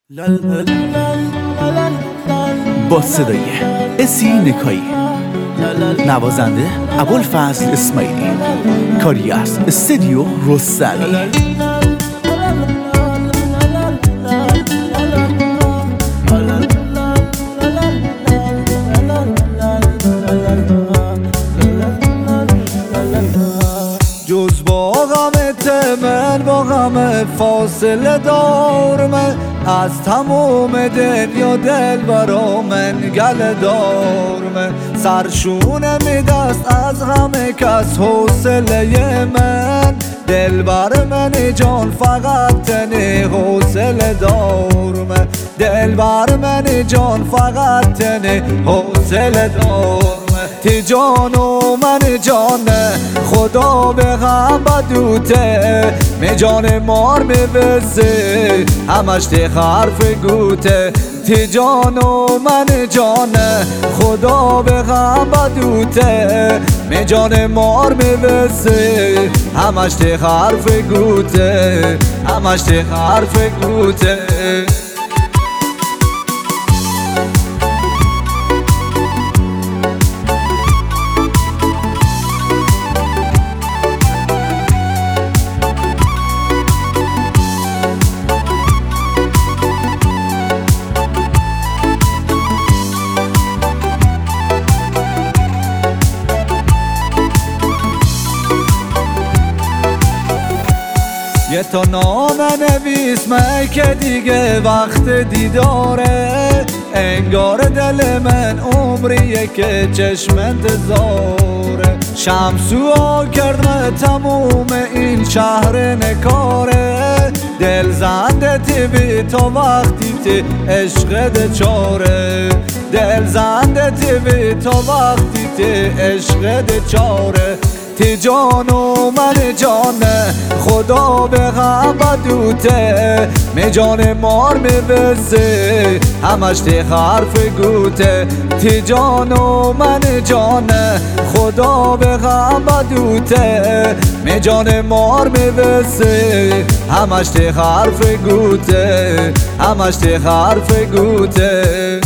با صدای اسی نکایی، نوازنده ابوالفضل اسماعیلی، کاری از استودیو رستمی. جز با غمت من با غم فاصله دارم، از تمام دنیا دل برا من گله دارم. سرشونه می دست از غم کس حوصله من، دل بر من جان فقط تنه حوصله دارم. دل بر من جان فقط تنه حوصله دارم. تی جان و من جانه خدا به غم بدوته، می جان مار می وزه همش تی حرف گوته. تی جان و من جانه خدا به غم بدوته، می جان مار می وزه همش تی حرف گوته، همش تی حرف گوته. یه تا نامه نویس که دیگه وقت دیداره، انگار دل من عمریه که چشم انتظاره. شمسو کرد من تموم این شهر نکاره، دل زنده تیوی تا وقتی تی عشق دچاره. دل زنده تیوی تا وقتی تی عشق دچاره. تی جان و من جانه خدا به غم بدوته، می جان مار می وزه همش تی حرف گوته. تی جان و من جانه خدا به غم بدوته، می جان مار می وزه همش تی حرف گوته، همش تی حرف گوته.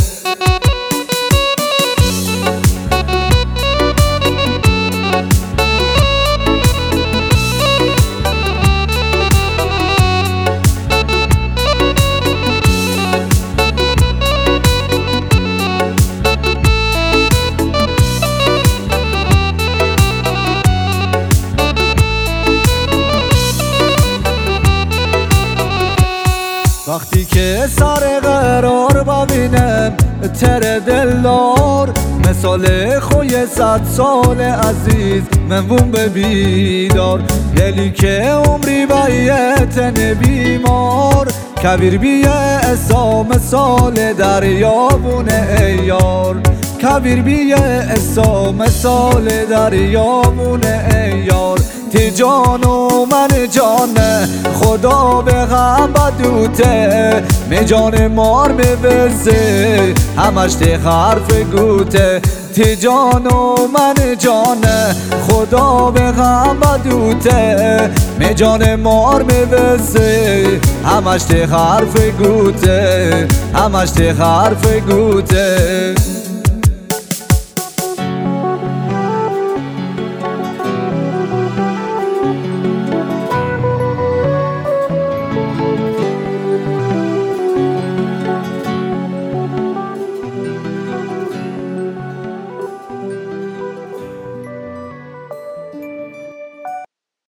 وقتی که سر قرار ببینم تر دلدار، مثال خوی 100 سال عزیز منوون به بیدار. دلی که عمری بیتن بیمار، کبیر بیه اسا مثال دریابونه ایار. کبیر بیه اسا مثال دریابونه ایار. تی جان و من جانه خدا به غم بدوته، می جان مار می وزه همش تی حرف گوته. تی جان و من جانه خدا به غم بدوته، می جان مار می وزه همش تی حرف گوته، همش تی حرف گوته.